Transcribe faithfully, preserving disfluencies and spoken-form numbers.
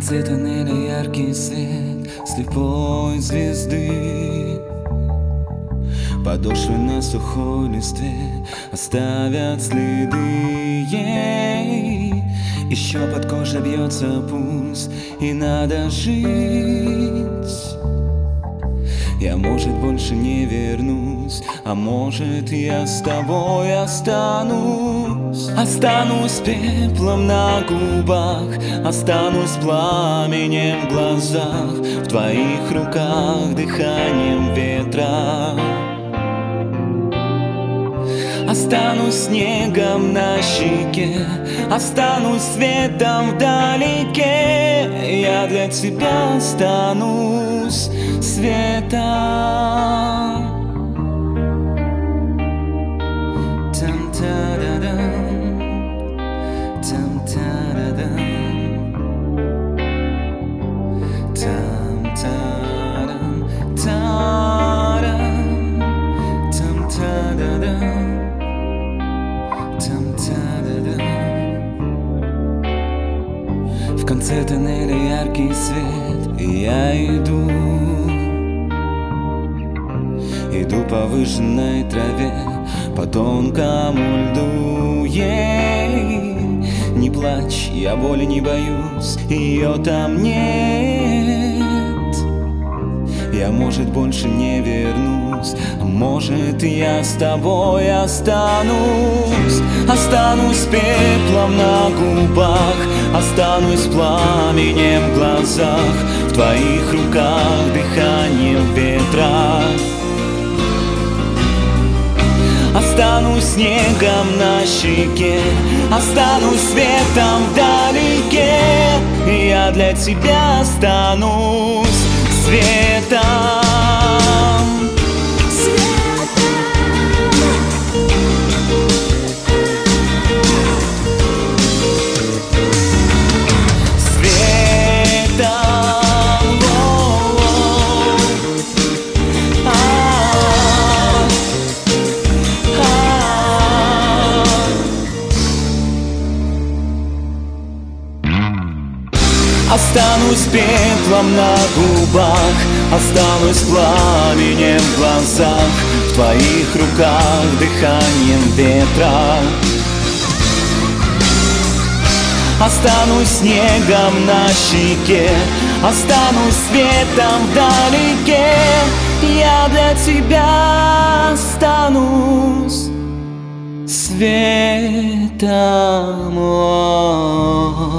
конце тоннеля яркий свет слепой звезды. Подошвы на сухой листве оставят следы. Ей еще под кожей бьется пульс, и надо жить. Я, может, больше не вернусь, а может, я с тобой останусь. Останусь пеплом на губах, останусь пламенем в глазах, в твоих руках дыханием ветра. Останусь снегом на щеке, останусь светом вдалеке. Я для тебя останусь светом. Там-та-да-дам, там-та-да-дам, там-та-дам, та-дам, там-та-да-дам. В конце тоннеля яркий свет, и я иду. Иду по выжженной траве, по тонкому льду. Ей, не плачь, я боли не боюсь, ее там нет. Я, может, больше не вернусь, а может, я с тобой останусь. Останусь пеплом на губах, останусь пламенем в глазах, в твоих руках дыханием ветра. Останусь снегом на щеке, останусь светом вдалеке. Я для тебя останусь светом. Останусь пеплом на губах, останусь пламенем в глазах, в твоих руках дыханием ветра. Останусь снегом на щеке, останусь светом вдалеке. Я для тебя останусь светом.